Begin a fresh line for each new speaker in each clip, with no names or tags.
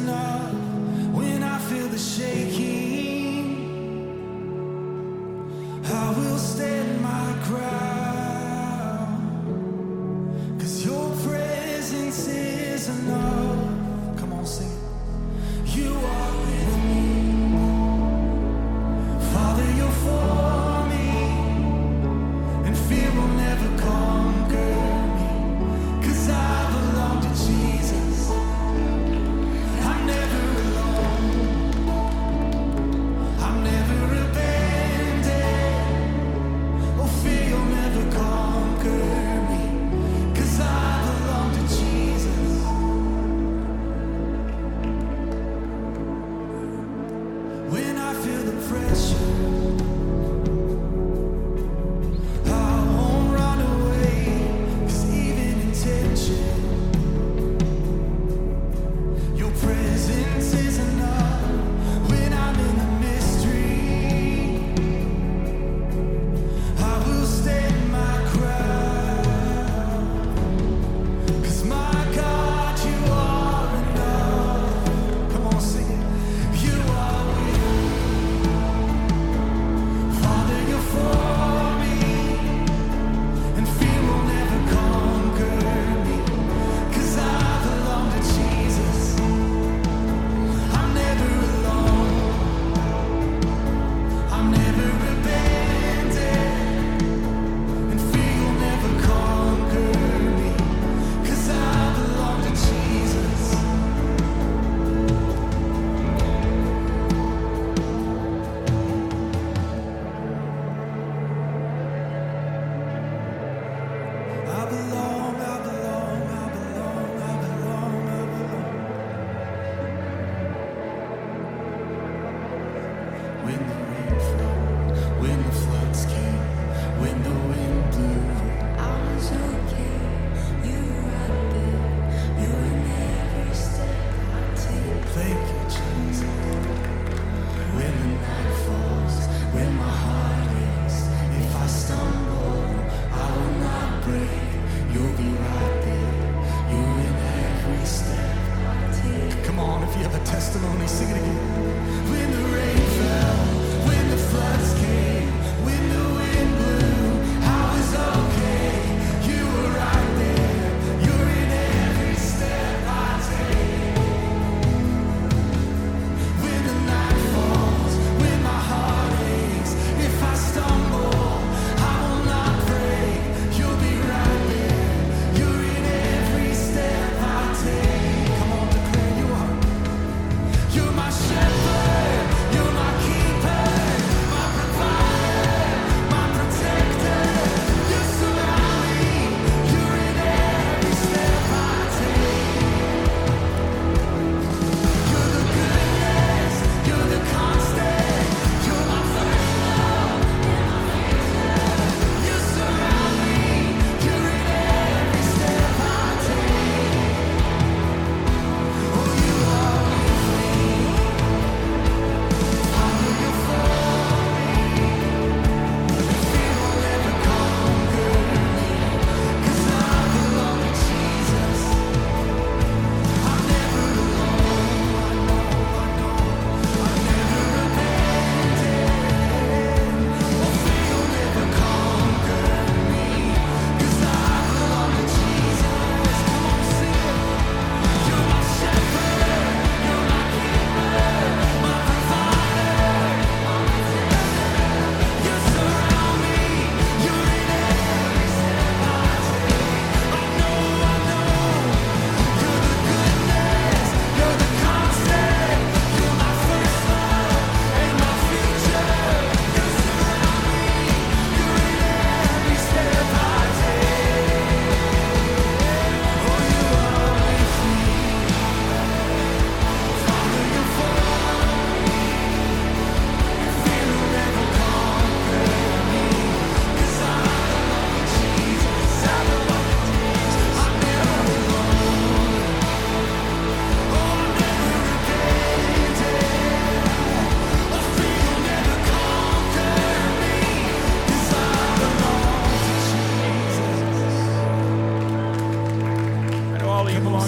enough. When I feel the shaking, I will stand my ground. 'Cause your presence is enough. Come on, sing it. You are with me. Father, you're for me. And fear will never conquer me. 'Cause I belong to Jesus. I'm never alone. I'm never abandoned. Oh, fear will never conquer me. 'Cause I belong to Jesus. When I feel the pressure, I won't run away. 'Cause even in tension, your presence is enough. When I'm in the mystery, I will stand my ground. 'Cause my God, you are enough. Come on, sing it. You are with me. Father, you're for me. And fear will never conquer me. 'Cause I belong to Jesus. I'm never alone. I'm never abandoned. And fear will never conquer me. 'Cause I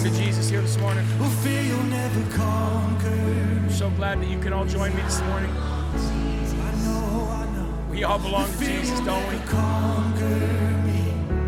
to Jesus here this morning?
Oh, fear you'll never conquer.
I'm so glad that you can all join me this morning.
I know.
We all belong to
Fear
Jesus,
will
don't we?
never conquer me.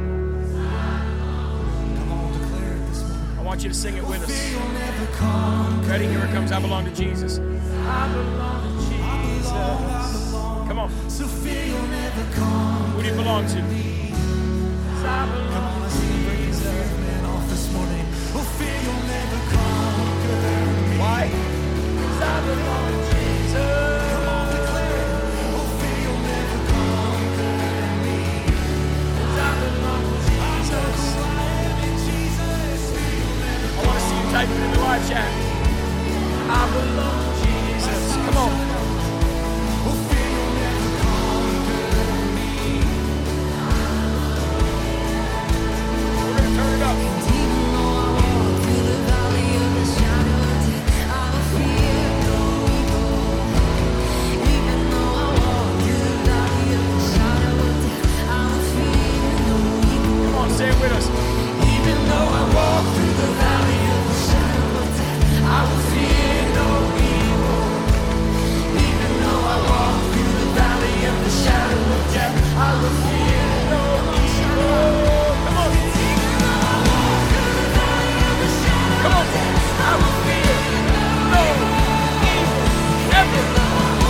Come on, declare it this morning.
I want you to sing it with us.
Fear you'll never conquer.
Ready? Here it comes. I belong to Jesus. I belong to Jesus. Come on.
So fear you'll never conquer.
Who do you belong to? I belong to Jesus.
Man off this morning. Oh, fear you'll never conquer.
Why? 'Cause I belong to Jesus.
Come on, declare it. Oh, fear you'll never conquer me.
'Cause I belong to Jesus.
Who I am in Jesus. Fear you'll never
I want to see you type it in the live chat. I belong to Jesus. Come on.
Oh, fear you'll never conquer me.
We're going to turn it up.
Even though I walk through the valley of the shadow of death, I will fear no evil. Even though I walk through the valley of the shadow of death, I will fear no evil.
Come on, say it with us.
Even though I walk through the valley of the shadow of death, I will fear no evil. Even though I walk through the valley of the shadow of death, I will fear no evil.
Come on. Come on. I will fear no evil ever.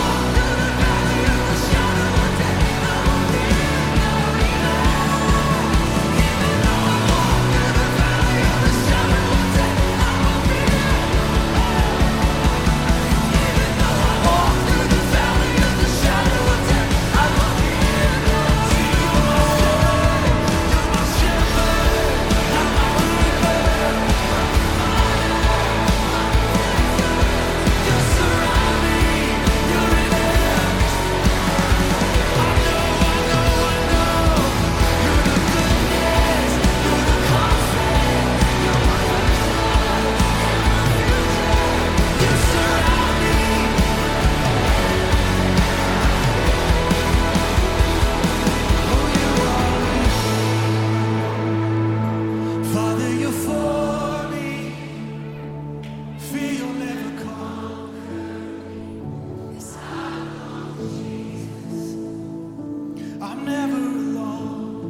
Father, you're for me. Fear you'll never conquer. I'm never alone.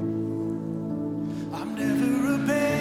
I'm never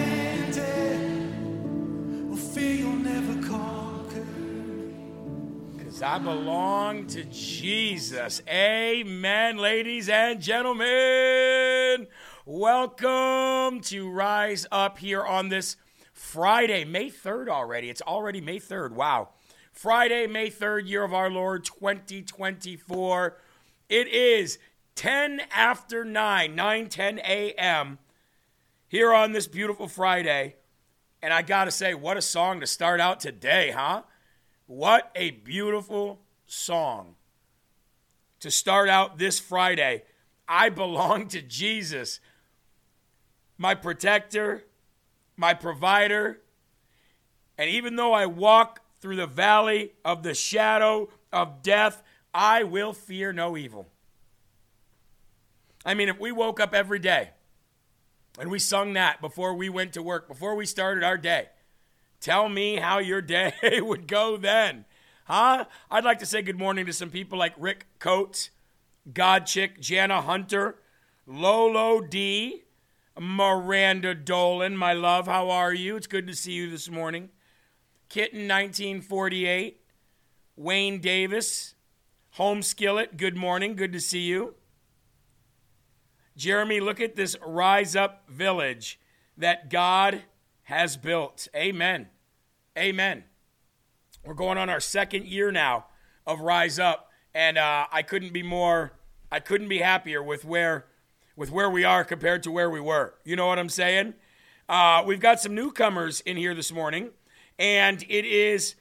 abandoned. Oh, fear you'll never conquer.
Because I belong to Jesus. Amen, ladies and gentlemen. Welcome to Rise Up here on this Friday, May 3rd already. It's already May 3rd. Wow. Friday, May 3rd, year of our Lord, 2024. It is 10 after 9, 9:10 a.m. here on this beautiful Friday. And I got to say, what a song to start out today, huh? What a beautiful song to start out this Friday. I belong to Jesus, my protector, my provider. And even though I walk through the valley of the shadow of death, I will fear no evil. I mean, if we woke up every day and we sung that before we went to work, before we started our day, tell me how your day would go then. Huh? I'd like to say good morning to some people like Rick Coates, God Chick, Jana Hunter, Lolo D, Miranda Dolan, my love, how are you? It's good to see you this morning. Kitten 1948, Wayne Davis, Home Skillet, good morning, good to see you. Jeremy, look at this Rise Up village that God has built. Amen. Amen. We're going on our second year now of Rise Up, and I couldn't be happier with where we are compared to where we were. You know what I'm saying? We've got some newcomers in here this morning, and it is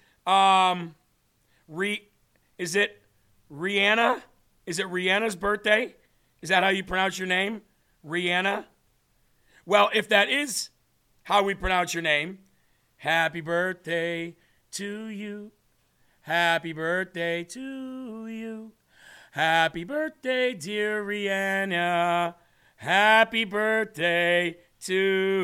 is it Rihanna? Is it Rihanna's birthday? Is that how you pronounce your name? Rihanna? Well, if that is how we pronounce your name, happy birthday to you. Happy birthday to you. Happy birthday, dear Rihanna. Happy birthday to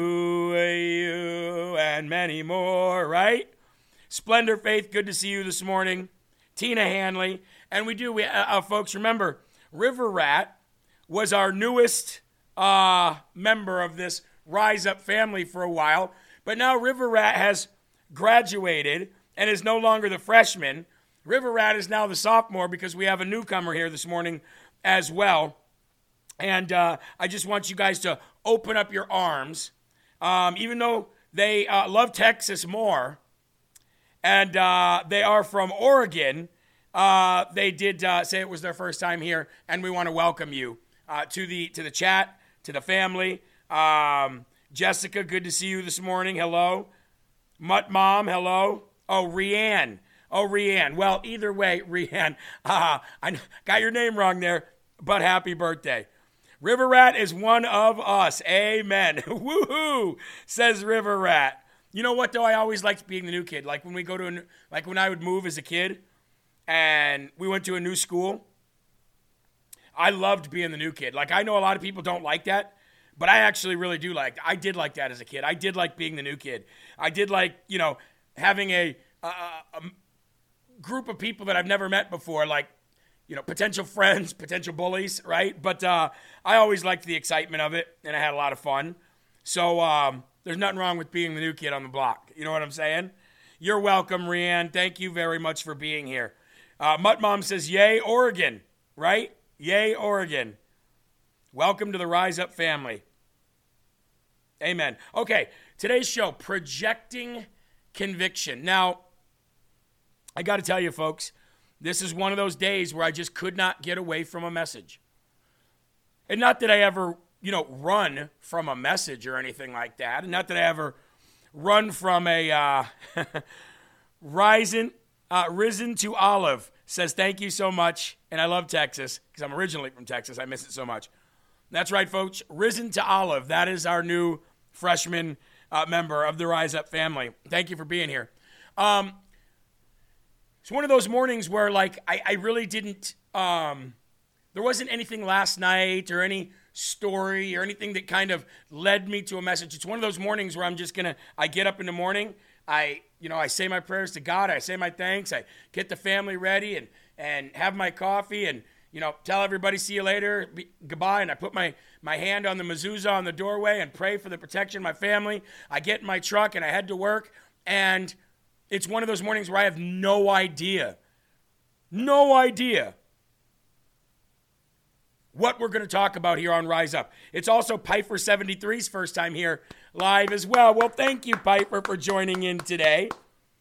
you, and many more, right? Splendor Faith, good to see you this morning. Tina Hanley. And folks, remember, River Rat was our newest member of this Rise Up family for a while. But now River Rat has graduated and is no longer the freshman. River Rat is now the sophomore because we have a newcomer here this morning as well. And I just want you guys to open up your arms. Even though they love Texas more, and they are from Oregon, they did say it was their first time here, and we want to welcome you to the chat, to the family. Jessica, good to see you this morning. Hello. Mutt Mom, hello. Oh, Rianne. Well, either way, Rianne, I got your name wrong there, but happy birthday. River Rat is one of us. Amen. Woohoo, says River Rat. You know what, though? I always liked being the new kid. Like when we go to when I would move as a kid and we went to a new school, I loved being the new kid. Like, I know a lot of people don't like that, but I actually really do like that. I did like that as a kid. I did like being the new kid. I did like, having a group of people that I've never met before, like, potential friends, potential bullies, right? But I always liked the excitement of it, and I had a lot of fun. So there's nothing wrong with being the new kid on the block. You know what I'm saying? You're welcome, Rianne. Thank you very much for being here. Mutt Mom says, yay, Oregon, right? Yay, Oregon. Welcome to the Rise Up family. Amen. Okay, today's show, Projecting Conviction. Now, I got to tell you, folks, this is one of those days where I just could not get away from a message. And not that I ever, run from a message or anything like that. And not that I ever run from a risen to Olive says, thank you so much. And I love Texas because I'm originally from Texas. I miss it so much. That's right, folks. Risen to Olive. That is our new freshman member of the Rise Up family. Thank you for being here. It's one of those mornings where, I really didn't, there wasn't anything last night or any story or anything that kind of led me to a message. It's one of those mornings where I get up in the morning, I say my prayers to God, I say my thanks, I get the family ready and have my coffee and, tell everybody, see you later, goodbye, and I put my hand on the mezuzah on the doorway and pray for the protection of my family. I get in my truck and I head to work, and it's one of those mornings where I have no idea what we're going to talk about here on Rise Up. It's also Piper 73's first time here live as well. Well, thank you, Piper, for joining in today.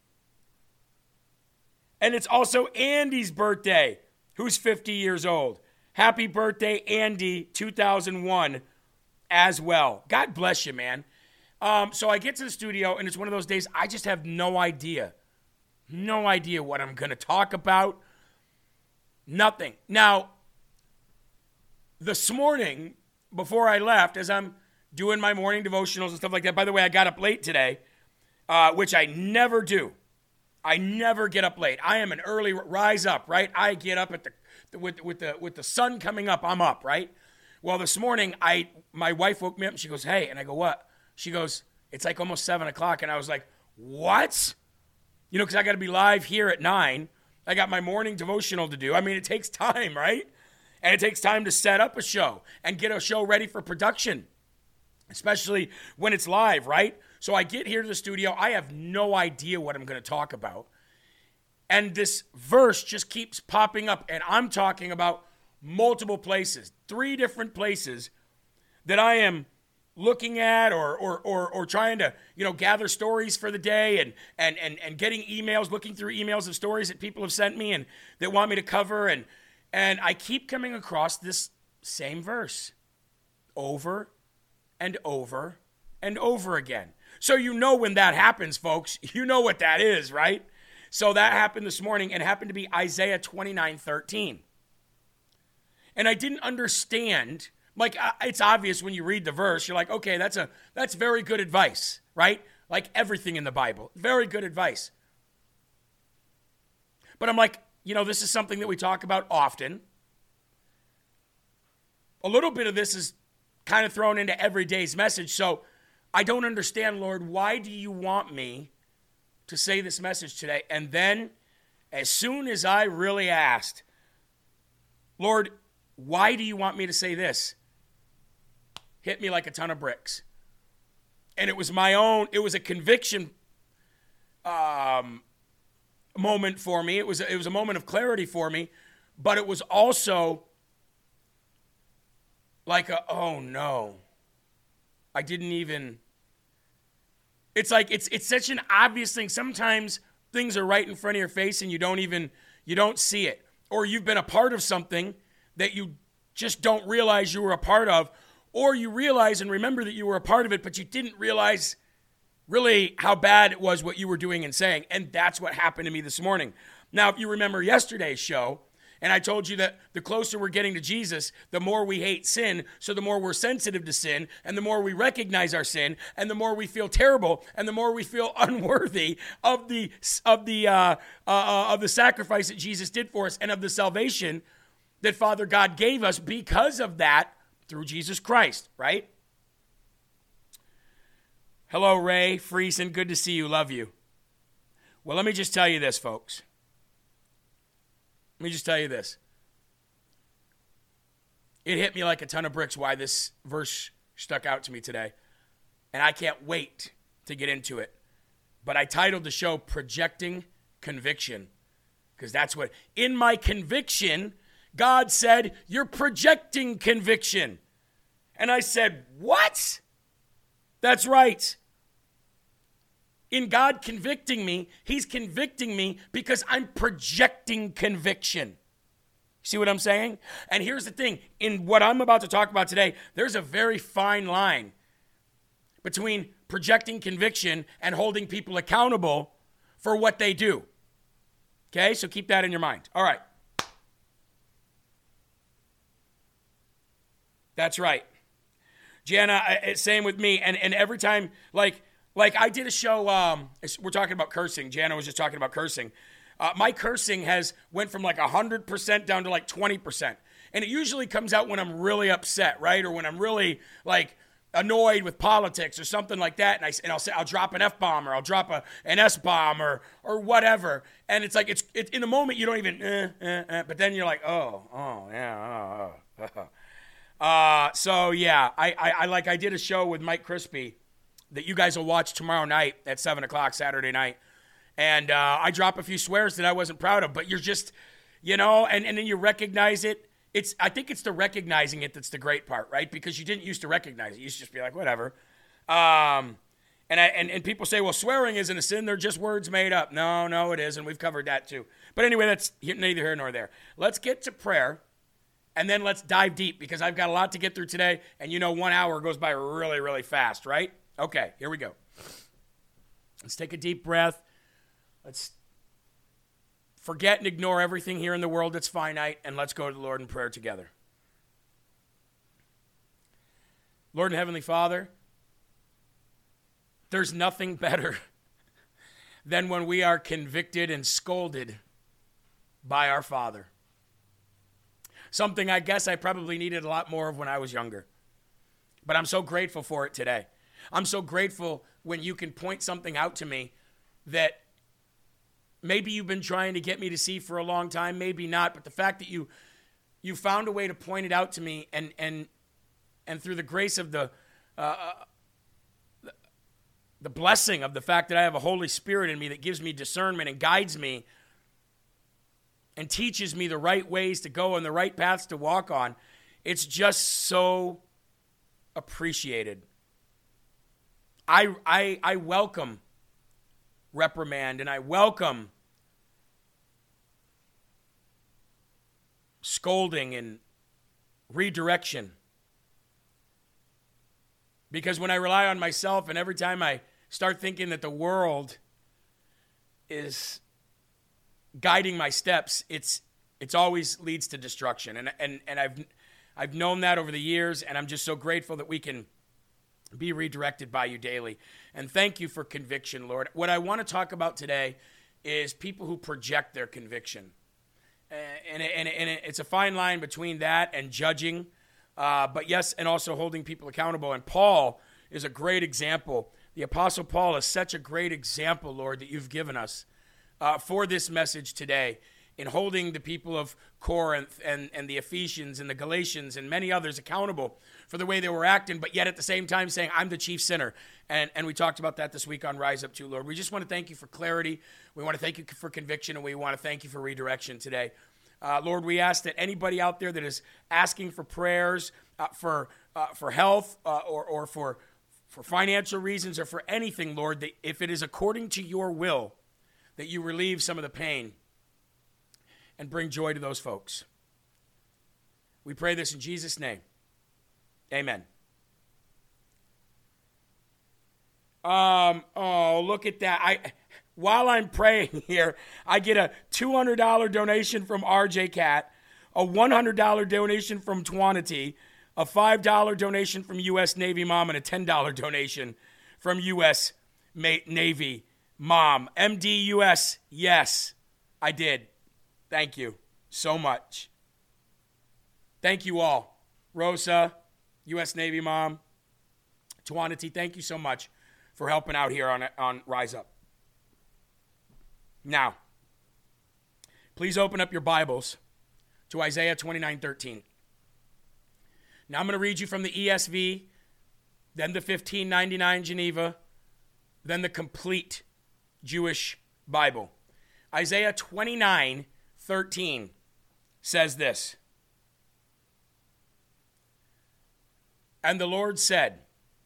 And it's also Andy's birthday, who's 50 years old. Happy birthday, Andy, 2001 as well. God bless you, man. So I get to the studio, and it's one of those days I just have no idea what I'm going to talk about. Nothing. Now, this morning, before I left, as I'm doing my morning devotionals and stuff like that, by the way, I got up late today, which I never do. I never get up late. I am an early rise up, right? I get up with the sun coming up, I'm up, right? Well, this morning, my wife woke me up, and she goes, hey, and I go, what? She goes, it's like almost 7 o'clock, and I was like, what? Because I got to be live here at 9. I got my morning devotional to do. I mean, it takes time, right? And it takes time to set up a show and get a show ready for production, especially when it's live, right? So I get here to the studio. I have no idea what I'm going to talk about. And this verse just keeps popping up, and I'm talking about multiple places, 3 different places that I am looking at or trying to, gather stories for the day and getting emails, looking through emails of stories that people have sent me and that want me to cover. And I keep coming across this same verse over and over and over again. So when that happens, folks, you know what that is, right? So that happened this morning, and happened to be Isaiah 29:13. And I didn't understand. It's obvious when you read the verse, you're like, okay, that's very good advice, right? Like everything in the Bible, very good advice. But I'm like, this is something that we talk about often. A little bit of this is kind of thrown into every day's message. So I don't understand, Lord. Why do you want me to say this message today? And then, as soon as I really asked, Lord, why do you want me to say this? Hit me like a ton of bricks. And it was a conviction moment for me. It was a moment of clarity for me, but it was also like oh no. I didn't even, it's like, it's such an obvious thing. Sometimes things are right in front of your face and you don't see it. Or you've been a part of something that you just don't realize you were a part of, or you realize and remember that you were a part of it, but you didn't realize really how bad it was what you were doing and saying. And that's what happened to me this morning. Now, if you remember yesterday's show, and I told you that the closer we're getting to Jesus, the more we hate sin, so the more we're sensitive to sin, and the more we recognize our sin, and the more we feel terrible, and the more we feel unworthy of the sacrifice that Jesus did for us, and of the salvation that Father God gave us because of that through Jesus Christ, right? Hello, Ray Friesen. Good to see you. Love you. Well, let me just tell you this, folks. Let me just tell you this. It hit me like a ton of bricks why this verse stuck out to me today. And I can't wait to get into it. But I titled the show Projecting Conviction. Because that's what, in my conviction, God said, you're projecting conviction. And I said, what? That's right. In God convicting me, he's convicting me because I'm projecting conviction. See what I'm saying? And here's the thing. In what I'm about to talk about today, there's a very fine line between projecting conviction and holding people accountable for what they do. Okay? So keep that in your mind. All right. That's right. Jana, same with me. And every time, like I did a show, we're talking about cursing. Jana was just talking about cursing. My cursing went from like 100% down to like 20%. And it usually comes out when I'm really upset, right? Or when I'm really like annoyed with politics or something like that. And I'll drop an F-bomb or I'll drop an S-bomb or whatever. And it's like, it's in the moment you don't even, but then you're like, yeah. So yeah, I did a show with Mike Crispy that you guys will watch tomorrow night at 7:00 Saturday night. And I drop a few swears that I wasn't proud of, but you're just, and then you recognize it. I think it's the recognizing it that's the great part, right? Because you didn't used to recognize it. You used to just be like, whatever. And people say, well, swearing isn't a sin. They're just words made up. No, it isn't. We've covered that too. But anyway, that's neither here nor there. Let's get to prayer. And then let's dive deep because I've got a lot to get through today. And 1 hour goes by really, really fast, right? Okay, here we go. Let's take a deep breath. Let's forget and ignore everything here in the world that's finite, and let's go to the Lord in prayer together. Lord and Heavenly Father, there's nothing better than when we are convicted and scolded by our Father. Something I guess I probably needed a lot more of when I was younger. But I'm so grateful for it today. I'm so grateful when you can point something out to me that maybe you've been trying to get me to see for a long time, maybe not, but the fact that you found a way to point it out to me and through the grace of the blessing of the fact that I have a Holy Spirit in me that gives me discernment and guides me and teaches me the right ways to go and the right paths to walk on, it's just so appreciated. I welcome reprimand and I welcome scolding and redirection. Because when I rely on myself and every time I start thinking that the world is guiding my steps, it's always leads to destruction. And I've known that over the years, and I'm just so grateful that we can be redirected by you daily. And thank you for conviction, Lord. What I want to talk about today is people who project their conviction. And it's a fine line between that and judging, but yes, and also holding people accountable. And Paul is a great example. The Apostle Paul is such a great example, Lord, that you've given us for this message today in holding the people of Corinth and the Ephesians and the Galatians and many others accountable for the way they were acting, but yet at the same time saying, I'm the chief sinner. And we talked about that this week on Rise Up too, Lord. We just want to thank you for clarity. We want to thank you for conviction, and we want to thank you for redirection today. Lord, we ask that anybody out there that is asking for prayers for health or for financial reasons or for anything, Lord, that if it is according to your will, that you relieve some of the pain and bring joy to those folks. We pray this in Jesus' name. Amen. Oh, look at that. While I'm praying here, I get a $200 donation from RJ Cat, a $100 donation from Twanity, a $5 donation from U.S. Navy Mom, and a $10 donation from U.S. Navy Mom. MDUS, yes, I did. Thank you so much. Thank you all. Rosa, U.S. Navy Mom, Twanity, thank you so much for helping out here on Rise Up. Now, please open up your Bibles to Isaiah 29:13. Now I'm going to read you from the ESV, then the 1599 Geneva, then the complete Jewish Bible. Isaiah 29:13 says this. And the Lord said,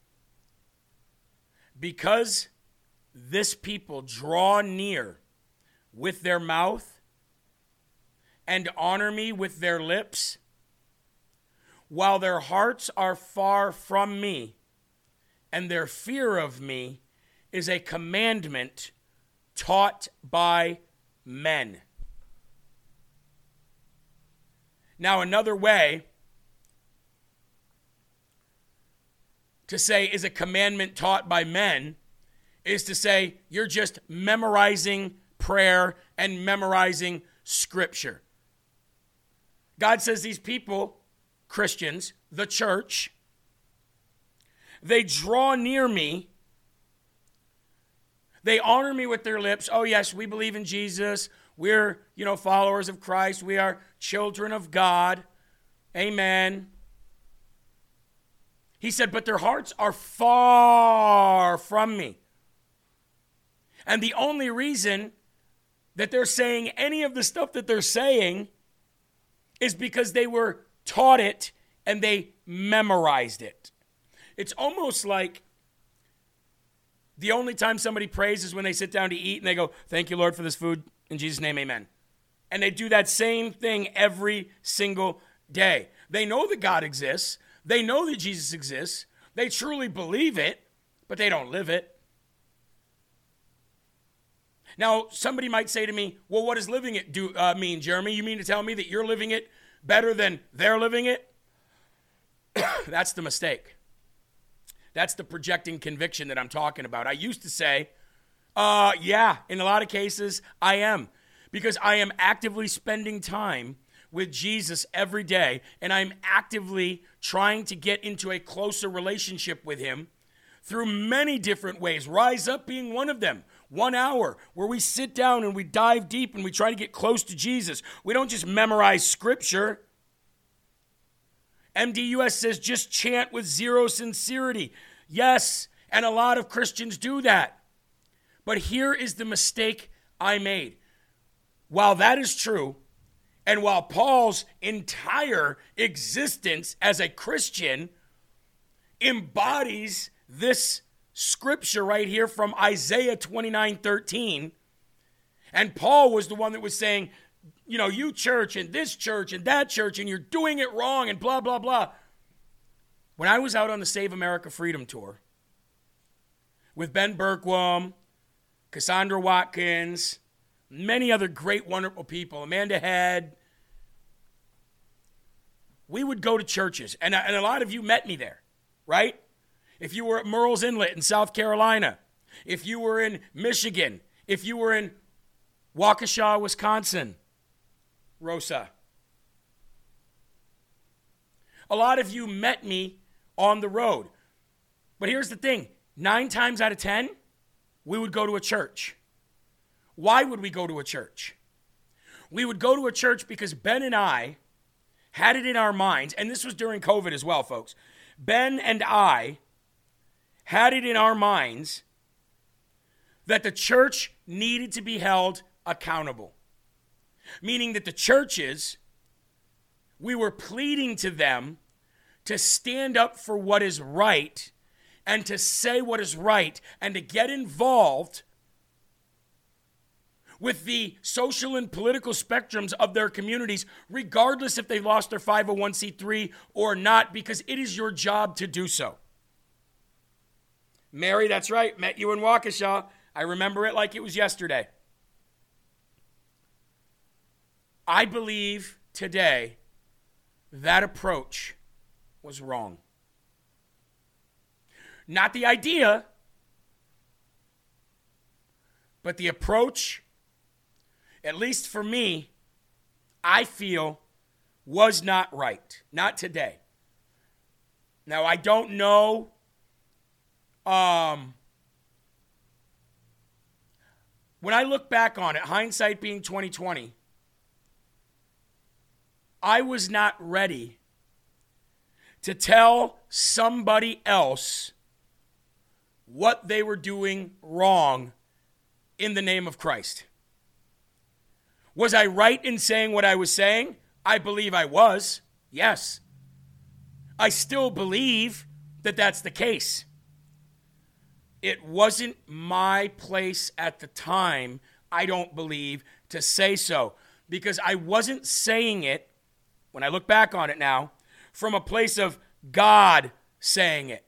because this people draw near with their mouth and honor me with their lips, while their hearts are far from me, and their fear of me is a commandment taught by men. Now, another way to say is a commandment taught by men is to say you're just memorizing prayer and memorizing scripture. God says these people, Christians, the church, they draw near me. They honor me with their lips. Oh, yes, we believe in Jesus. We're, followers of Christ. We are children of God. Amen. He said, but their hearts are far from me. And the only reason that they're saying any of the stuff that they're saying is because they were taught it and they memorized it. It's almost like the only time somebody prays is when they sit down to eat and they go, thank you, Lord, for this food. In Jesus' name, amen. And they do that same thing every single day. They know that God exists. They know that Jesus exists. They truly believe it, but they don't live it. Now, somebody might say to me, well, what does living it mean, Jeremy? You mean to tell me that you're living it better than they're living it? That's the mistake. That's the projecting conviction that I'm talking about. I used to say, yeah, in a lot of cases, I am. Because I am actively spending time with Jesus every day, and I'm actively trying to get into a closer relationship with him through many different ways. Rise Up being one of them. 1 hour where we sit down and we dive deep and we try to get close to Jesus. We don't just memorize scripture. MDUS says just chant with zero sincerity. Yes, and a lot of Christians do that. But here is the mistake I made. While that is true, and while Paul's entire existence as a Christian embodies this scripture right here from Isaiah 29:13, and Paul was the one that was saying, you church and this church and that church, and you're doing it wrong and blah, blah, blah. When I was out on the Save America Freedom Tour with Ben Berkwam, Cassandra Watkins, many other great, wonderful people, Amanda Head, we would go to churches, and a lot of you met me there, right? If you were at Murrells Inlet in South Carolina, if you were in Michigan, if you were in Waukesha, Wisconsin, Rosa. A lot of you met me on the road. But here's the thing. 9 times out of 10, we would go to a church. Why would we go to a church? We would go to a church because Ben and I had it in our minds, and this was during COVID as well, folks. Ben and I had it in our minds that the church needed to be held accountable. Meaning that the churches, we were pleading to them to stand up for what is right and to say what is right and to get involved with the social and political spectrums of their communities, regardless if they lost their 501c3 or not, because it is your job to do so. Mary, that's right, met you in Waukesha. I remember it like it was yesterday. I believe today that approach was wrong. Not the idea, but the approach, at least for me, I feel was not right. Not today. Now, I don't know when I look back on it, hindsight being 2020, I was not ready to tell somebody else what they were doing wrong in the name of Christ. Was I right in saying what I was saying? I believe I was. Yes. I still believe that that's the case. It wasn't my place at the time, I don't believe, to say so. Because I wasn't saying it, when I look back on it now, from a place of God saying it.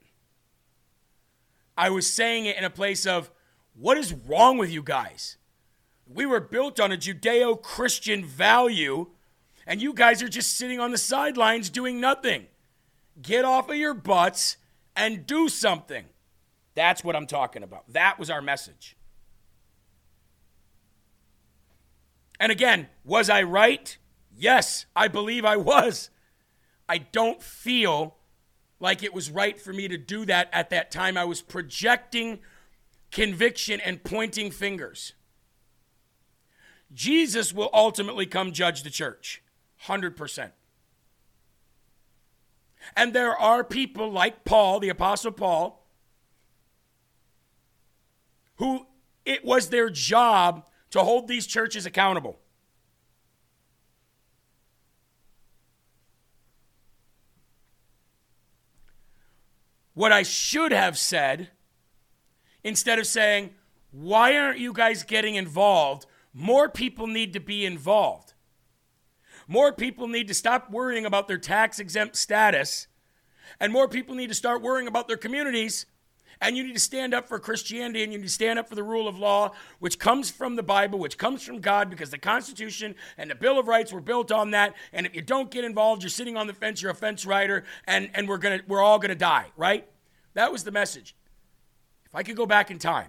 I was saying it in a place of, what is wrong with you guys? We were built on a Judeo-Christian value, and you guys are just sitting on the sidelines doing nothing. Get off of your butts and do something. That's what I'm talking about. That was our message. And again, was I right? Yes, I believe I was. I don't feel like it was right for me to do that at that time. I was projecting conviction and pointing fingers. Jesus will ultimately come judge the church, 100%. And there are people like Paul, the Apostle Paul, who it was their job to hold these churches accountable. What I should have said, instead of saying, why aren't you guys getting involved? More people need to be involved. More people need to stop worrying about their tax-exempt status, and more people need to start worrying about their communities. And you need to stand up for Christianity, and you need to stand up for the rule of law, which comes from the Bible, which comes from God, because the Constitution and the Bill of Rights were built on that. And if you don't get involved, you're sitting on the fence, you're a fence rider, and we're all gonna die, right? That was the message. If I could go back in time,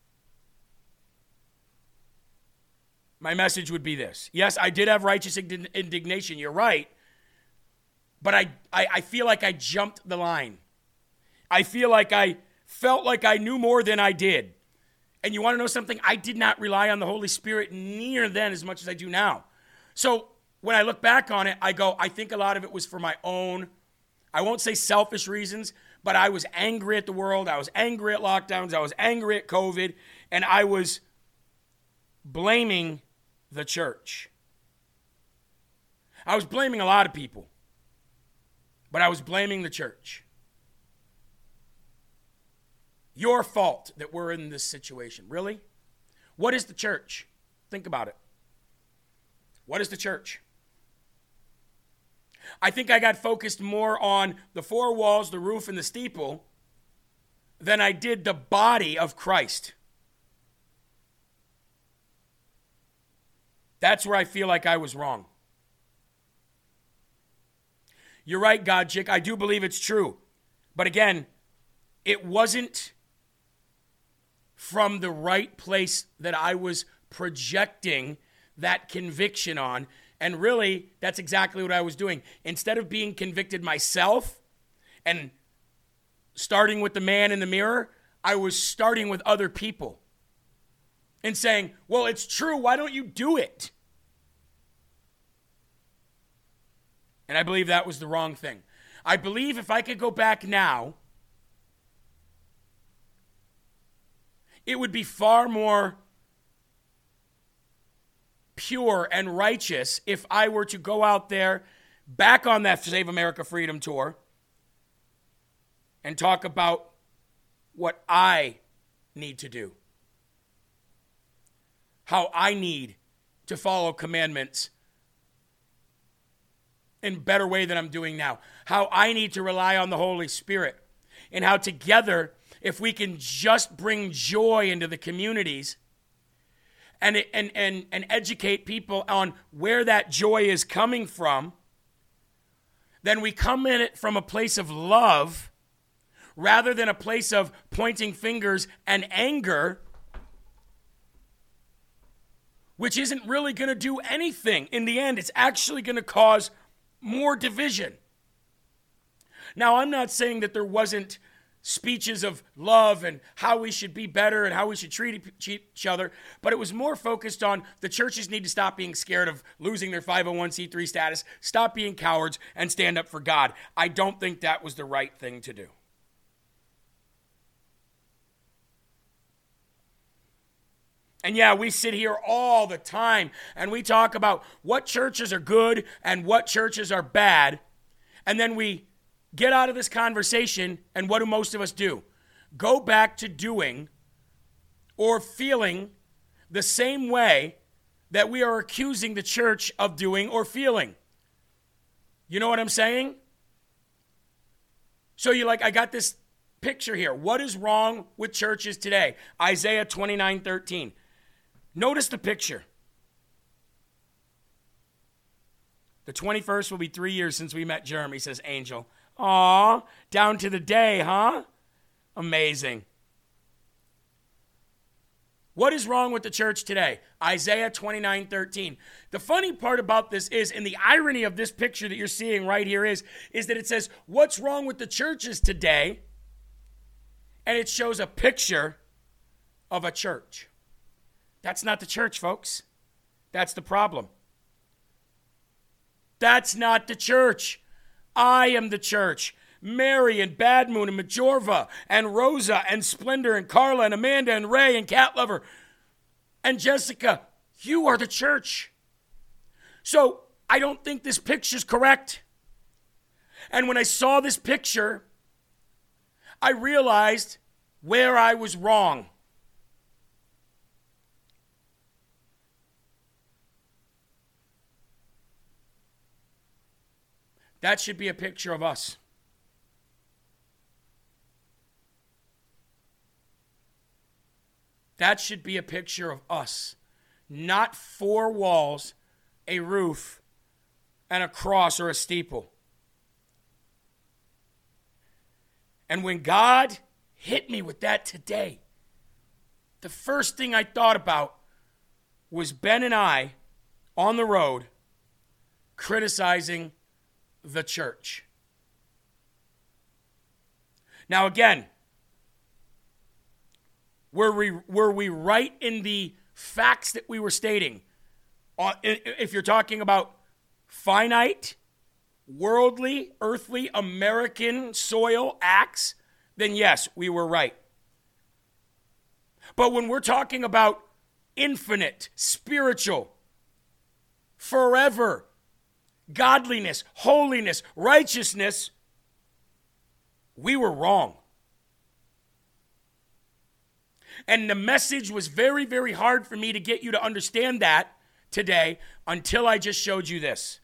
my message would be this. Yes, I did have righteous indignation, you're right, but I feel like I jumped the line. I feel like I felt like I knew more than I did. And you want to know something? I did not rely on the Holy Spirit near then as much as I do now. So when I look back on it, I go, I think a lot of it was for my own, I won't say selfish reasons, but I was angry at the world. I was angry at lockdowns. I was angry at COVID. And I was blaming the church. I was blaming a lot of people, but I was blaming the church. Your fault that we're in this situation. Really? What is the church? Think about it. What is the church? I think I got focused more on the four walls, the roof, and the steeple than I did the body of Christ. That's where I feel like I was wrong. You're right, Godchick. I do believe it's true. But again, it wasn't from the right place that I was projecting that conviction on. And really, that's exactly what I was doing. Instead of being convicted myself and starting with the man in the mirror, I was starting with other people and saying, well, it's true. Why don't you do it? And I believe that was the wrong thing. I believe if I could go back now, it would be far more pure and righteous if I were to go out there back on that Save America Freedom Tour and talk about what I need to do. How I need to follow commandments in a better way than I'm doing now. How I need to rely on the Holy Spirit. And how together, if we can just bring joy into the communities and educate people on where that joy is coming from, then we come in it from a place of love rather than a place of pointing fingers and anger, which isn't really going to do anything. In the end, it's actually going to cause more division. Now, I'm not saying that there wasn't speeches of love and how we should be better and how we should treat each other, but it was more focused on the churches need to stop being scared of losing their 501c3 status, stop being cowards, and stand up for God. I don't think that was the right thing to do. And yeah, we sit here all the time and we talk about what churches are good and what churches are bad. And then we get out of this conversation, and what do most of us do? Go back to doing or feeling the same way that we are accusing the church of doing or feeling. You know what I'm saying? So you're like, I got this picture here. What is wrong with churches today? Isaiah 29:13. Notice the picture. The 21st will be 3 years since we met Jeremy, says Angel. Aw, down to the day, huh? Amazing. What is wrong with the church today? Isaiah 29:13. The funny part about this is, and the irony of this picture that you're seeing right here is that it says, what's wrong with the churches today? And it shows a picture of a church. That's not the church, folks. That's the problem. That's not the church. I am the church. Mary and Bad Moon and Majorva and Rosa and Splendor and Carla and Amanda and Ray and Cat Lover and Jessica, you are the church. So I don't think this picture's correct. And when I saw this picture, I realized where I was wrong. That should be a picture of us. That should be a picture of us. Not four walls, a roof, and a cross or a steeple. And when God hit me with that today, the first thing I thought about was Ben and I on the road criticizing the church. Now again, were we right in the facts that we were stating? If you're talking about finite, worldly, earthly, American soil acts, then yes, we were right. But when we're talking about infinite, spiritual, forever, godliness, holiness, righteousness, we were wrong. And the message was very, very hard for me to get you to understand that today until I just showed you this.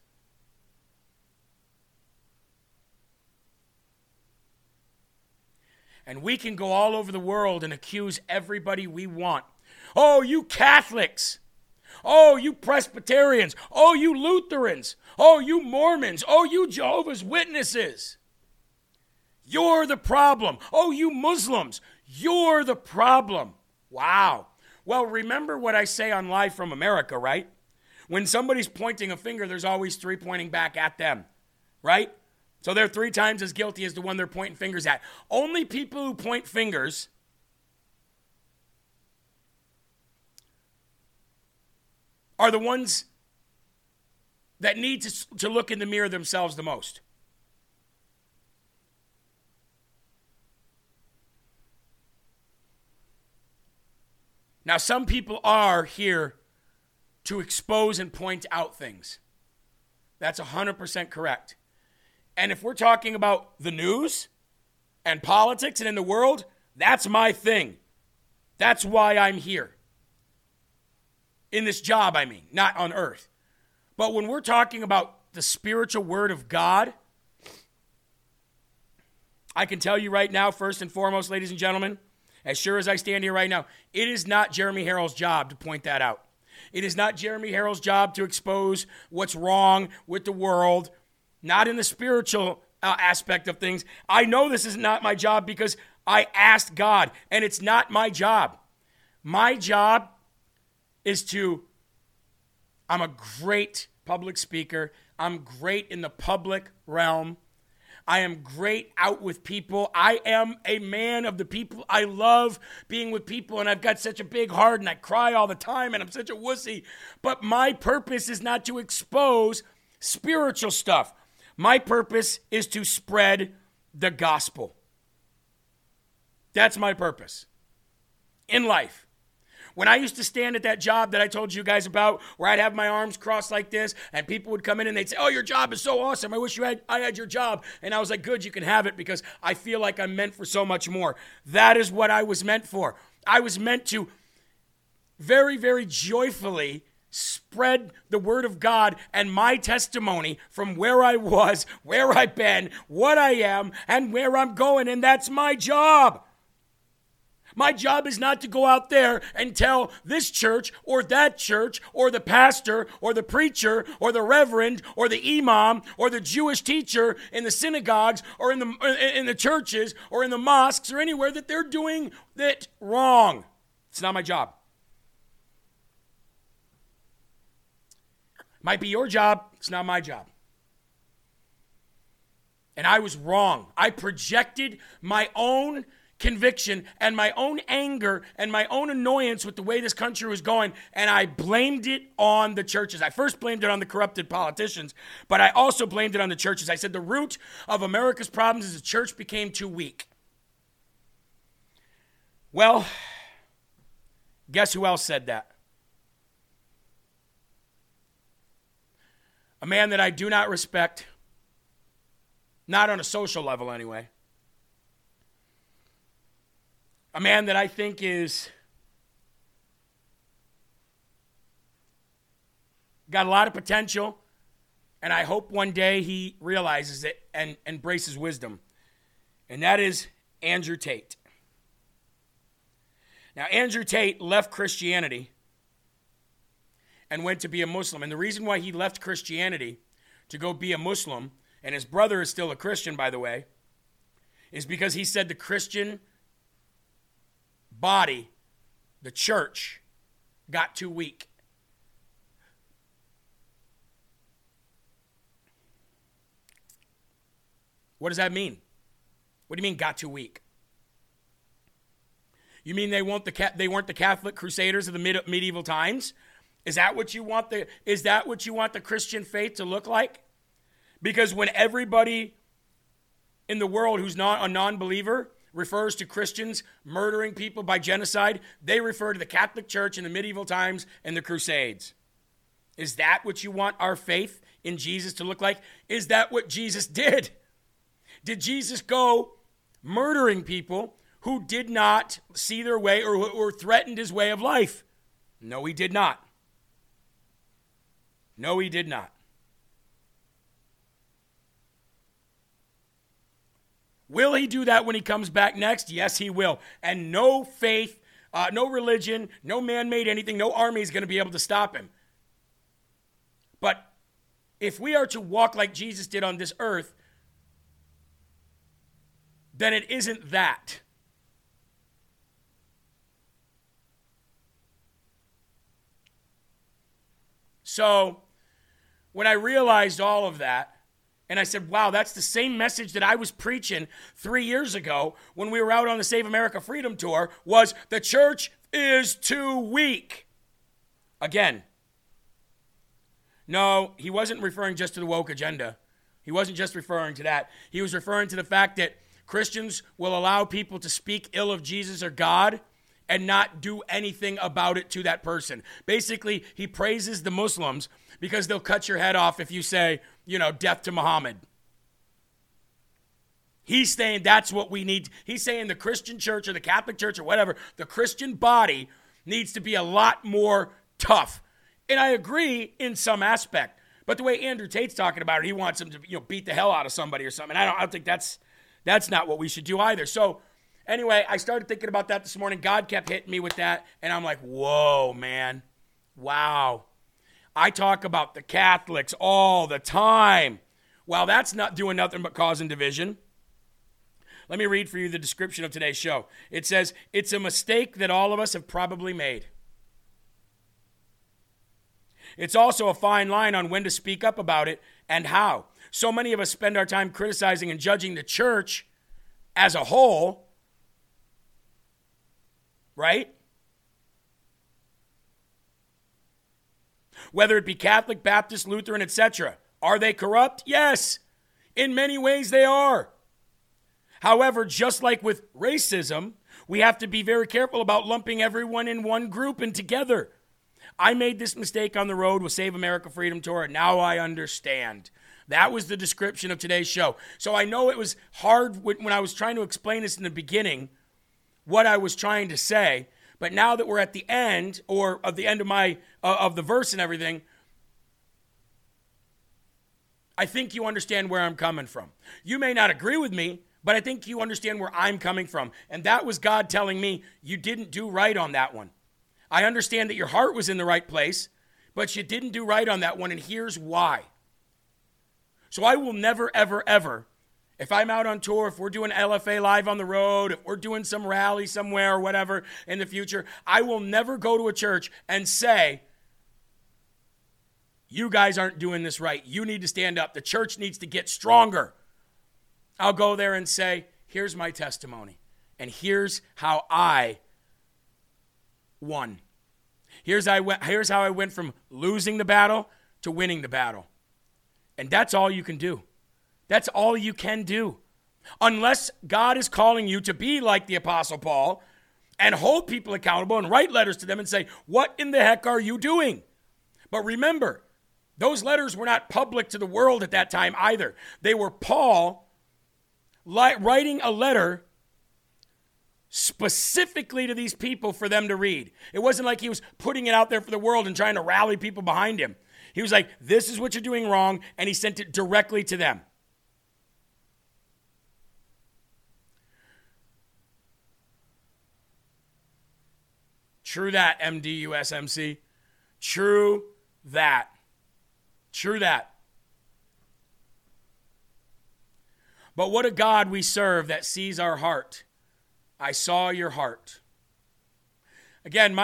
And we can go all over the world and accuse everybody we want. Oh, you Catholics. Oh, you Presbyterians. Oh, you Lutherans. Oh, you Mormons. Oh, you Jehovah's Witnesses. You're the problem. Oh, you Muslims. You're the problem. Wow. Well, remember what I say on Live from America, right? When somebody's pointing a finger, there's always three pointing back at them, right? So they're 3 times as guilty as the one they're pointing fingers at. Only people who point fingers are the ones that need to look in the mirror themselves the most. Now, some people are here to expose and point out things. That's 100% correct. And if we're talking about the news and politics and in the world, that's my thing. That's why I'm here. In this job, I mean, not on earth. But when we're talking about the spiritual word of God, I can tell you right now, first and foremost, ladies and gentlemen, as sure as I stand here right now, it is not Jeremy Harrell's job to point that out. It is not Jeremy Harrell's job to expose what's wrong with the world, not in the spiritual aspect of things. I know this is not my job because I asked God, and it's not my job. My job is I'm a great public speaker. I'm great in the public realm. I am great out with people. I am a man of the people. I love being with people, and I've got such a big heart, and I cry all the time, and I'm such a wussy. But my purpose is not to expose spiritual stuff. My purpose is to spread the gospel. That's my purpose in life. When I used to stand at that job that I told you guys about, where I'd have my arms crossed like this, and people would come in and they'd say, "Oh, your job is so awesome. I wish I had your job." And I was like, "Good, you can have it because I feel like I'm meant for so much more." That is what I was meant for. I was meant to very, very joyfully spread the word of God and my testimony from where I was, where I've been, what I am, and where I'm going, and that's my job. My job is not to go out there and tell this church or that church or the pastor or the preacher or the reverend or the imam or the Jewish teacher in the synagogues or in the churches or in the mosques or anywhere that they're doing it wrong. It's not my job. Might be your job. It's not my job. And I was wrong. I projected my own conviction and my own anger and my own annoyance with the way this country was going, and I blamed it on the churches. I first blamed it on the corrupted politicians, but I also blamed it on the churches. I said the root of America's problems is the church became too weak. Well, guess who else said that? A man that I do not respect, not on a social level anyway. A man that I think is got a lot of potential, and I hope one day he realizes it and embraces wisdom. And that is Andrew Tate. Now, Andrew Tate left Christianity and went to be a Muslim. And the reason why he left Christianity to go be a Muslim, and his brother is still a Christian, by the way, is because he said the Christian body, the church, got too weak. What does that mean? What do you mean got too weak? You mean they weren't the Catholic crusaders of the medieval times? Is that what you want the Christian faith to look like? Because when everybody in the world who's not a non-believer refers to Christians murdering people by genocide, they refer to the Catholic Church in the medieval times and the Crusades. Is that what you want our faith in Jesus to look like? Is that what Jesus did? Did Jesus go murdering people who did not see their way or threatened his way of life? No, he did not. No, he did not. Will he do that when he comes back next? Yes, he will. And no faith, no religion, no man-made anything, no army is going to be able to stop him. But if we are to walk like Jesus did on this earth, then it isn't that. So, when I realized all of that, And I said, wow, that's the same message that I was preaching 3 years ago when we were out on the Save America Freedom Tour, was the church is too weak. Again, no, he wasn't referring just to the woke agenda. He wasn't just referring to that. He was referring to the fact that Christians will allow people to speak ill of Jesus or God and not do anything about it to that person. Basically, he praises the Muslims because they'll cut your head off if you say, death to Muhammad. He's saying that's what we need. He's saying the Christian church or the Catholic church or whatever, the Christian body needs to be a lot more tough. And I agree in some aspect. But the way Andrew Tate's talking about it, he wants him to beat the hell out of somebody or something. I don't think that's not what we should do either. So anyway, I started thinking about that this morning. God kept hitting me with that. And I'm like, whoa, man. Wow. I talk about the Catholics all the time. Well, that's not doing nothing but causing division. Let me read for you the description of today's show. It says, it's a mistake that all of us have probably made. It's also a fine line on when to speak up about it and how. So many of us spend our time criticizing and judging the church as a whole, right? Whether it be Catholic, Baptist, Lutheran, etc. Are they corrupt? Yes. In many ways they are. However, just like with racism, we have to be very careful about lumping everyone in one group and together. I made this mistake on the road with Save America Freedom Tour, and now I understand. That was the description of today's show. So I know it was hard when I was trying to explain this in the beginning, what I was trying to say. But now that we're at the end, or of the end of of the verse and everything, I think you understand where I'm coming from. You may not agree with me, but I think you understand where I'm coming from. And that was God telling me, you didn't do right on that one. I understand that your heart was in the right place, but you didn't do right on that one, and here's why. So I will never, ever, ever, if I'm out on tour, if we're doing LFA live on the road, if we're doing some rally somewhere or whatever in the future, I will never go to a church and say, you guys aren't doing this right. You need to stand up. The church needs to get stronger. I'll go there and say, here's my testimony, and here's how I won. Here's how I went from losing the battle to winning the battle. And that's all you can do. That's all you can do. Unless God is calling you to be like the Apostle Paul and hold people accountable and write letters to them and say, what in the heck are you doing? But remember, those letters were not public to the world at that time either. They were Paul writing a letter specifically to these people for them to read. It wasn't like he was putting it out there for the world and trying to rally people behind him. He was like, this is what you're doing wrong, and he sent it directly to them. True that, MDUSMC. True that. True that. But what a God we serve that sees our heart. I saw your heart. Again,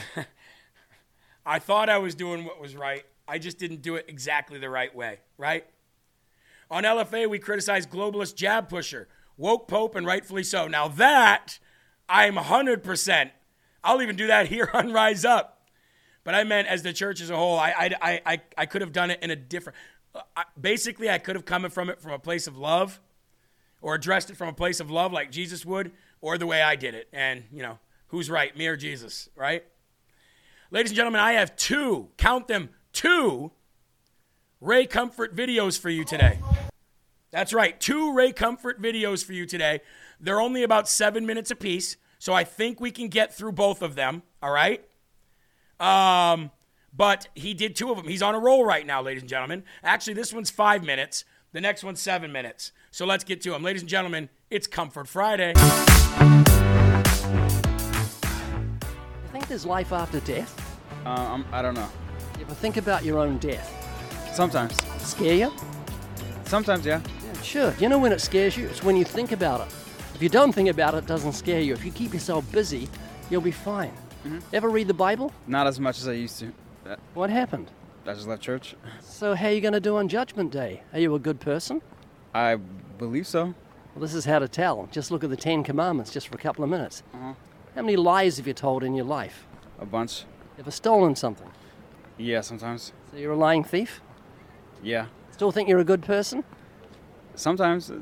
I thought I was doing what was right. I just didn't do it exactly the right way, right? On LFA, we criticized globalist jab pusher, woke pope, and rightfully so. Now that, I'm 100%. I'll even do that here on Rise Up. But I meant as the church as a whole, I could have done it in a different... Basically, I could have come from it from a place of love, or addressed it from a place of love like Jesus would, or the way I did it. And, who's right, me or Jesus, right? Ladies and gentlemen, I have count them, two Ray Comfort videos for you today. That's right, 2 Ray Comfort videos for you today. They're only about 7 minutes apiece, so I think we can get through both of them, all right? But he did 2 of them. He's on a roll right now, ladies and gentlemen. Actually, this one's 5 minutes. The next one's 7 minutes. So let's get to them. Ladies and gentlemen, it's Comfort Friday.
You think there's life after death?
I don't know.
You ever think about your own death?
Sometimes.
Scare you?
Sometimes, yeah.
Yeah, sure. You know when it scares you? It's when you think about it. If you don't think about it, it doesn't scare you. If you keep yourself busy, you'll be fine.
Mm-hmm.
Ever read the Bible?
Not as much as I used to.
What happened?
I just left church.
So how are you going to do on Judgment Day? Are you a good person?
I believe so.
Well, this is how to tell. Just look at the 10 Commandments just for a couple of minutes.
Uh-huh.
How many lies have you told in your life?
A bunch.
Ever stolen something?
Yeah, sometimes.
So you're a lying thief?
Yeah.
Still think you're a good person?
Sometimes.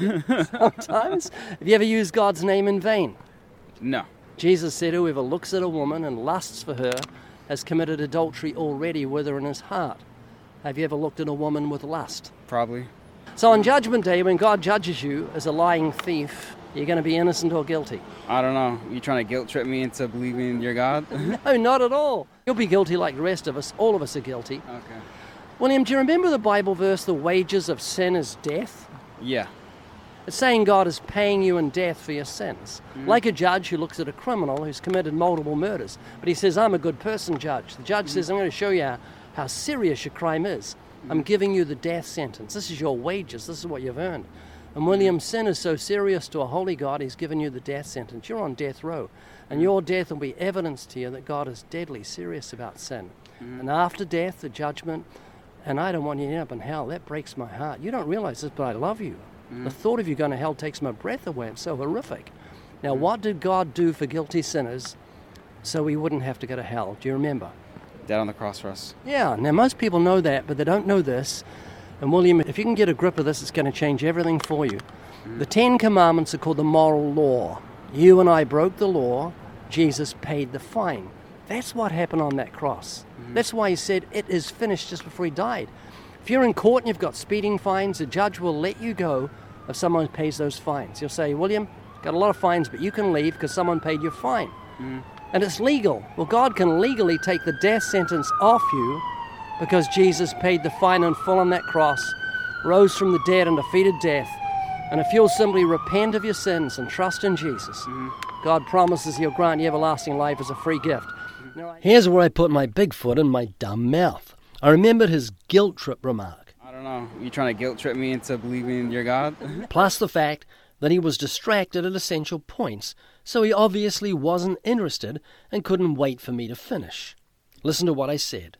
Sometimes. Have you ever used God's name in vain?
No.
Jesus said, whoever looks at a woman and lusts for her has committed adultery already with her in his heart. Have you ever looked at a woman with lust?
Probably.
So on Judgment Day, when God judges you as a lying thief, you're going to be innocent or guilty.
I don't know. You trying to guilt trip me into believing you're God?
No, not at all. You'll be guilty like the rest of us. All of us are guilty.
Okay.
William, do you remember the Bible verse, the wages of sin is death?
Yeah.
It's saying God is paying you in death for your sins. Like a judge who looks at a criminal who's committed multiple murders. But he says, I'm a good person, judge. The judge says, I'm going to show you how serious your crime is. I'm giving you the death sentence. This is your wages. This is what you've earned. And William, sin is so serious to a holy God, he's given you the death sentence. You're on death row. And your death will be evidence to you that God is deadly serious about sin. And after death, the judgment, and I don't want you to end up in hell. That breaks my heart. You don't realize this, but I love you. The thought of you going to hell takes my breath away. It's so horrific. Now, what did God do for guilty sinners so we wouldn't have to go to hell? Do you remember?
Dead on the cross for us.
Yeah, now most people know that, but they don't know this. And William, if you can get a grip of this, it's going to change everything for you. The 10 Commandments are called the moral law. You and I broke the law. Jesus paid the fine. That's what happened on that cross. That's why he said, it is finished, just before he died. If you're in court and you've got speeding fines, the judge will let you go if someone pays those fines. He'll say, William, got a lot of fines, but you can leave because someone paid your fine. And it's legal. Well, God can legally take the death sentence off you because Jesus paid the fine in full on that cross, rose from the dead and defeated death. And if you'll simply repent of your sins and trust in Jesus, God promises he'll grant you everlasting life as a free gift. Here's where I put my big foot in my dumb mouth. I remembered his guilt trip remark.
I don't know. You trying to guilt trip me into believing you're God?
Plus the fact that he was distracted at essential points, so he obviously wasn't interested and couldn't wait for me to finish. Listen to what I said.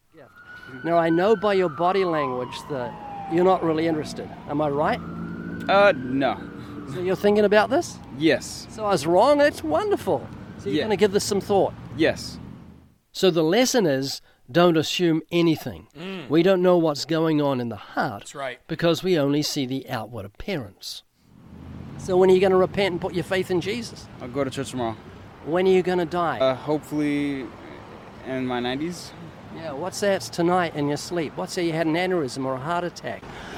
Now, I know by your body language that you're not really interested. Am I right?
No.
So you're thinking about this?
Yes.
So I was wrong? That's wonderful. So you're
Yeah.
going to give this some thought.
Yes.
So the lesson is, don't assume anything. We don't know what's going on in the heart.
That's right.
Because we only see the outward appearance. So when are you going to repent and put your faith in Jesus?
I'll go to church tomorrow.
When are you going to die?
Hopefully in my 90s.
Yeah, what's that? It's tonight in your sleep. What's that? You had an aneurysm or a heart attack.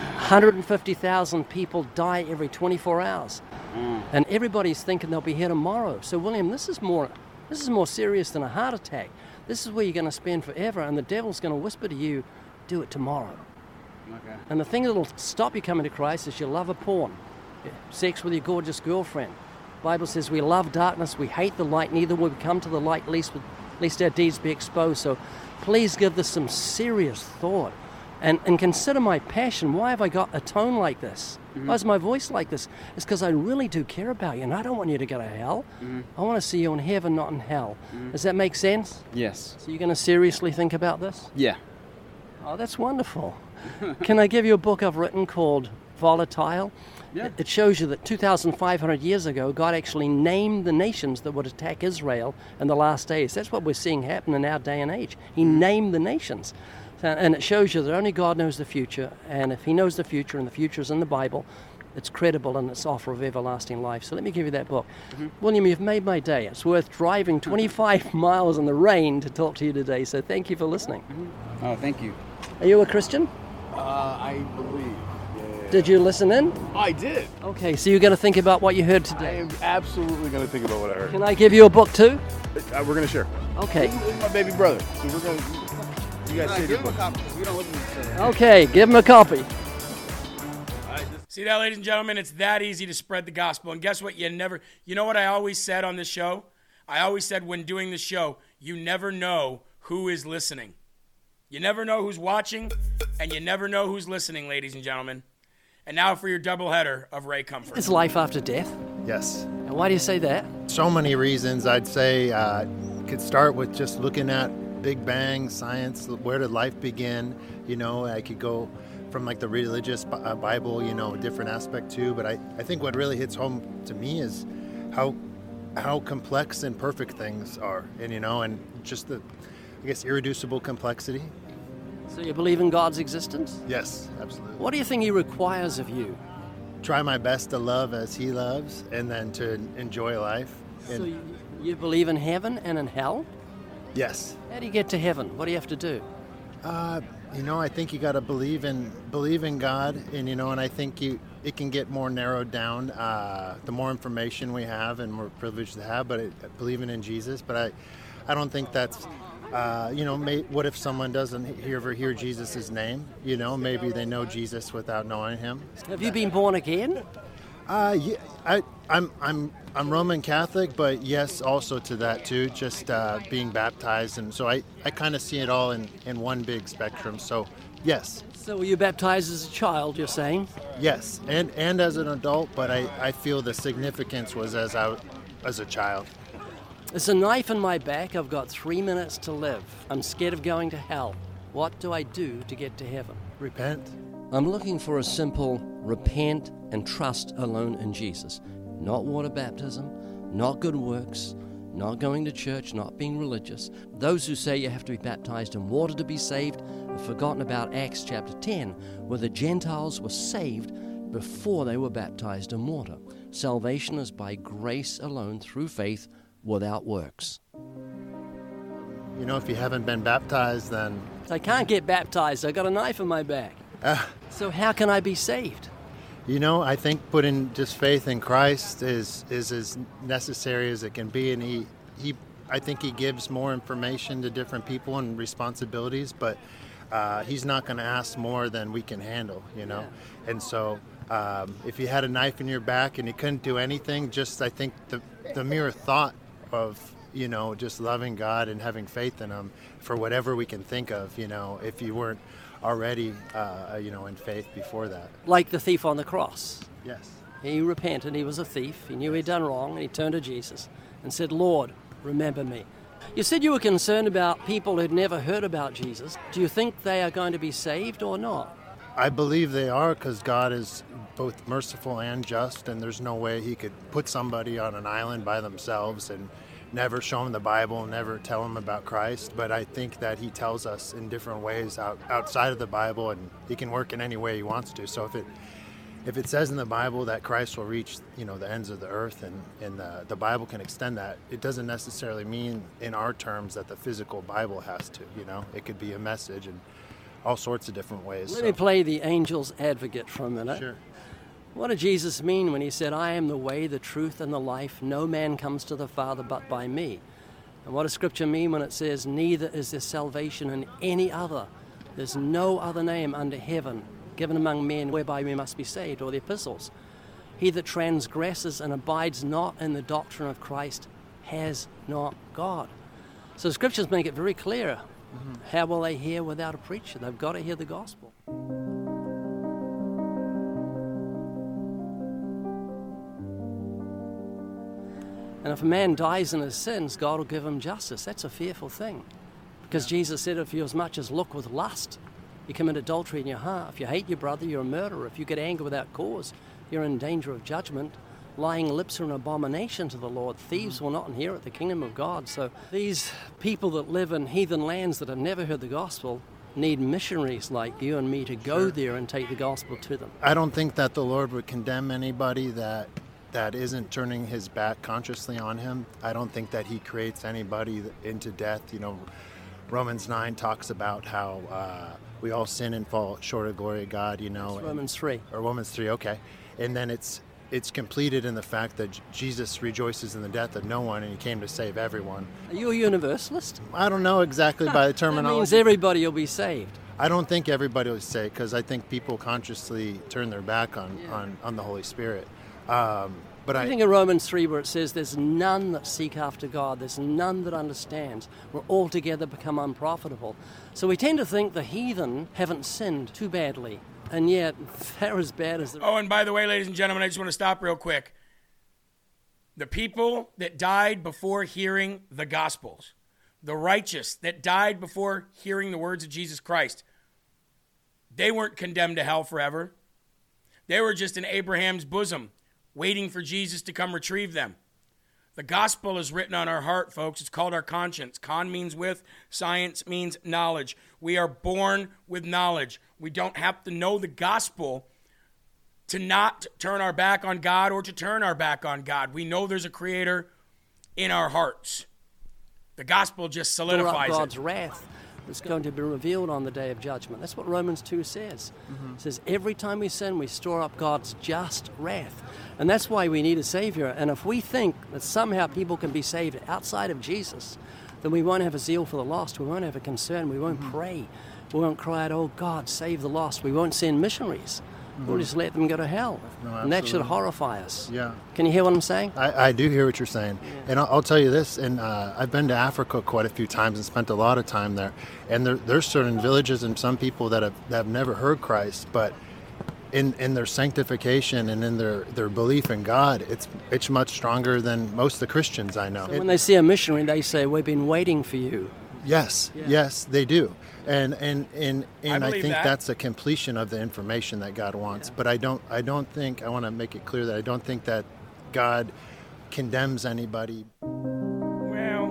150,000 people die every 24 hours. And everybody's thinking they'll be here tomorrow. So William, this is more serious than a heart attack. This is where you're going to spend forever, and the devil's going to whisper to you, do it tomorrow.
Okay.
And the thing that'll stop you coming to Christ is your love of porn, sex with your gorgeous girlfriend. The Bible says we love darkness, we hate the light, neither will we come to the light, lest our deeds be exposed. So please give this some serious thought. And consider my passion. Why have I got a tone like this? Why is my voice like this? It's because I really do care about you, and I don't want you to go to hell. I want to see you in heaven, not in hell. Does that make sense?
Yes.
So you're going to seriously think about this?
Yeah.
Oh, that's wonderful. Can I give you a book I've written called Volatile?
Yeah.
It shows you that 2,500 years ago, God actually named the nations that would attack Israel in the last days. That's what we're seeing happen in our day and age. He named the nations. And it shows you that only God knows the future, and if he knows the future, and the future is in the Bible, it's credible in its offer of everlasting life. So let me give you that book. William, you've made my day. It's worth driving 25 miles in the rain to talk to you today, so thank you for listening.
Oh, thank you.
Are you a Christian?
I believe.
Did you listen in?
I did.
Okay, so you're going to think about what you heard
I
today.
am absolutely going to think about what I heard.
Can I give you a book too?
We're going to share.
Okay.
This is my baby brother. So we're going to. You guys save your book.
We don't listen to each other.
Okay, give him a copy.
See that, ladies and gentlemen? It's that easy to spread the gospel. And guess what? You know what I always said on this show? I always said when doing the show, you never know who is listening. You never know who's watching, and you never know who's listening, ladies and gentlemen. And now for your doubleheader of Ray Comfort.
Is life after death?
Yes.
And why do you say that?
So many reasons. I'd say could start with just looking at
Big Bang, science, where did life begin? You know, I could go from like the religious Bible, you know, different aspect too. But I think what really hits home to me is how complex and perfect things are, and you know, and just the, I guess, irreducible complexity.
So you believe in God's existence?
Yes, absolutely.
What do you think he requires of you?
Try my best to love as he loves, and then to enjoy life.
So you believe in heaven and in hell?
Yes.
How do you get to heaven? What do you have to do?
You know, I think you got to believe in God, and you know, and I think it can get more narrowed down the more information we have and more privilege to have. But believing in Jesus, but I don't think that's you know, what if someone doesn't ever hear Jesus' name? You know, maybe they know Jesus without knowing him.
Have you been born again?
Yeah, I'm Roman Catholic, but yes, also to that too, just being baptized, and so I kind of see it all in one big spectrum. So yes.
So were you baptized as a child, you're saying?
Yes, and as an adult, but I feel the significance was as a child.
There's a knife in my back. I've got 3 minutes to live. I'm scared of going to hell. What do I do to get to heaven?
Repent.
I'm looking for a simple repent and trust alone in Jesus. Not water baptism, not good works, not going to church, not being religious. Those who say you have to be baptized in water to be saved have forgotten about Acts chapter 10, where the Gentiles were saved before they were baptized in water. Salvation is by grace alone through faith without works.
You know, if you haven't been baptized, then
I can't get baptized. I got a knife in my back. So how can I be saved?
you know, I think putting just faith in Christ is as necessary as it can be, and I think he gives more information to different people and responsibilities, but he's not going to ask more than we can handle, you know. Yeah. And so if you had a knife in your back and you couldn't do anything, just I think the mere thought of, you know, just loving God and having faith in him for whatever we can think of, you know, if you weren't already, you know, in faith before that.
Like the thief on the cross.
Yes.
He repented. He was a thief. He knew he'd done wrong, and he turned to Jesus and said, Lord, remember me. You said you were concerned about people who'd never heard about Jesus. Do you think they are going to be saved or not?
I believe they are, because God is both merciful and just, and there's no way he could put somebody on an island by themselves and never show them the Bible, never tell them about Christ. But I think that he tells us in different ways outside of the Bible, and he can work in any way he wants to. So if it says in the Bible that Christ will reach, you know, the ends of the earth, and the Bible can extend that, it doesn't necessarily mean in our terms that the physical Bible has to, you know. It could be a message in all sorts of different ways.
Let me play the angel's advocate for a minute.
Sure.
What did Jesus mean when he said, I am the way, the truth, and the life? No man comes to the Father but by me. And what does Scripture mean when it says, neither is there salvation in any other? There's no other name under heaven given among men whereby we must be saved, or the epistles. He that transgresses and abides not in the doctrine of Christ has not God. So the Scriptures make it very clear. Mm-hmm. How will they hear without a preacher? They've got to hear the gospel. And if a man dies in his sins, God will give him justice. That's a fearful thing. Because Jesus said, if you as much as look with lust, you commit adultery in your heart. If you hate your brother, you're a murderer. If you get anger without cause, you're in danger of judgment. Lying lips are an abomination to the Lord. Thieves will not inherit the kingdom of God. So these people that live in heathen lands that have never heard the gospel need missionaries like you and me to go there and take the gospel to them.
I don't think that the Lord would condemn anybody that isn't turning his back consciously on him. I don't think that he creates anybody into death. You know, Romans 9 talks about how we all sin and fall short of glory of God, you know.
It's Romans 3.
Or Romans 3, okay. And then it's completed in the fact that Jesus rejoices in the death of no one, and he came to save everyone.
Are you a universalist?
I don't know exactly by the terminology.
That means everybody will be saved.
I don't think everybody will be saved, because I think people consciously turn their back on the Holy Spirit. But
I think in Romans 3 where it says there's none that seek after God, there's none that understands, we're altogether become unprofitable. So we tend to think the heathen haven't sinned too badly, and yet they're as bad as the...
Oh, and by the way, ladies and gentlemen, I just want to stop real quick. The people that died before hearing the Gospels, the righteous that died before hearing the words of Jesus Christ, they weren't condemned to hell forever. They were just in Abraham's bosom, waiting for Jesus to come retrieve them. The gospel is written on our heart, folks. It's called our conscience. Con means with, science means knowledge. We are born with knowledge. We don't have to know the gospel to not turn our back on God or to turn our back on God. We know there's a creator in our hearts. The gospel just solidifies
God's
it.
wrath is going to be revealed on the day of judgment. That's what Romans 2 says. It says every time we sin, we store up God's just wrath. And that's why we need a Savior. And if we think that somehow people can be saved outside of Jesus, then we won't have a zeal for the lost. We won't have a concern. We won't pray. We won't cry out, oh God, save the lost. We won't send missionaries. We'll just let them go to hell.
No,
and that should
absolutely.
horrify us.
Yeah.
Can you hear what I'm saying?
I do hear what you're saying. And I'll tell you this, and I've been to Africa quite a few times and spent a lot of time there. And there's certain villages and some people that have never heard Christ, but in their sanctification and in their belief in God, it's much stronger than most of the Christians I know.
So when they see a missionary, they say, we've been waiting for you.
Yes, yes, they do. And I
believe
think
that.
that's a completion of the information that God wants. But I don't think, I want to make it clear that I don't think that God condemns anybody.
Well,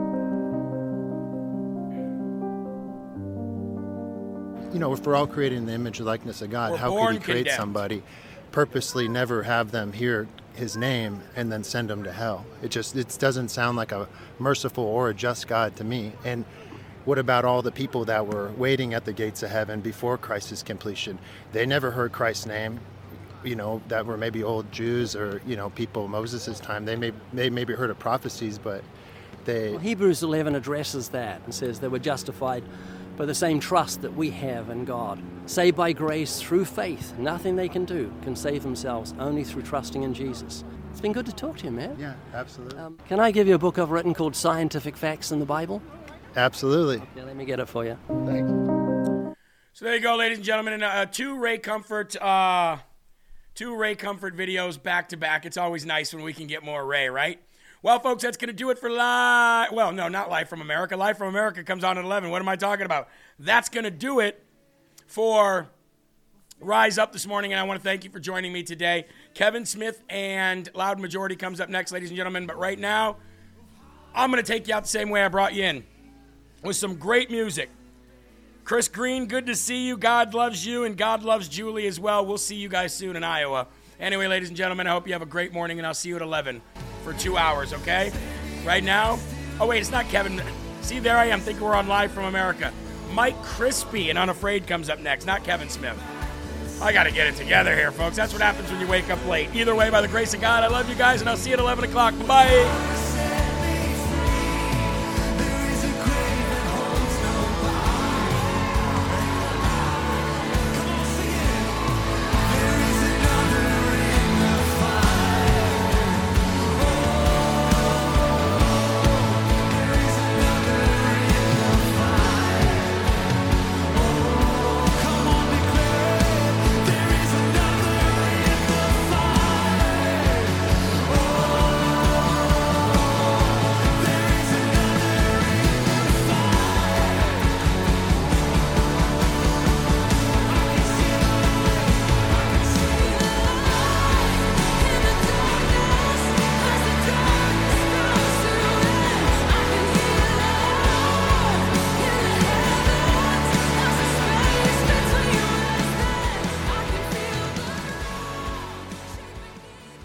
You know, if we're all created in the image and likeness of God,
We're
how could
born
he create
condemned.
somebody, purposely never have them hear his name and then send them to hell? It doesn't sound like a merciful or a just God to me. And what about all the people that were waiting at the gates of heaven before Christ's completion? They never heard Christ's name, you know, that were maybe old Jews or, you know, people of Moses' time. They maybe heard of prophecies, but they...
Well, Hebrews 11 addresses that and says they were justified by the same trust that we have in God. Saved by grace through faith. Nothing they can do can save themselves, only through trusting in Jesus. It's been good to talk to you, man.
Yeah, absolutely.
Can I give you a book I've written called Scientific Facts in the Bible?
Absolutely.
Yeah, let me get it for you.
Thanks.
so there you go, ladies and gentlemen. And two Ray Comfort videos back to back. It's always nice when we can get more Ray, right? Well, folks, that's going to do it for live. Well, no, not Live from America. Live from America comes on at 11. What am I talking about? That's going to do it for Rise Up this morning, and I want to thank you for joining me today. Kevin Smith and Loud Majority comes up next, ladies and gentlemen. But right now, I'm going to take you out the same way I brought you in, with some great music. Chris Green, good to see you. God loves you, and God loves Julie as well. We'll see you guys soon in Iowa. Anyway, ladies and gentlemen, I hope you have a great morning, and I'll see you at 11 for 2 hours, okay? Right now, oh, wait, it's not Kevin. See, there I am, thinking we're on Live from America. Mike Crispy and Unafraid comes up next, not Kevin Smith. I got to get it together here, folks. That's what happens when you wake up late. Either way, by the grace of God, I love you guys, and I'll see you at 11 o'clock. Bye.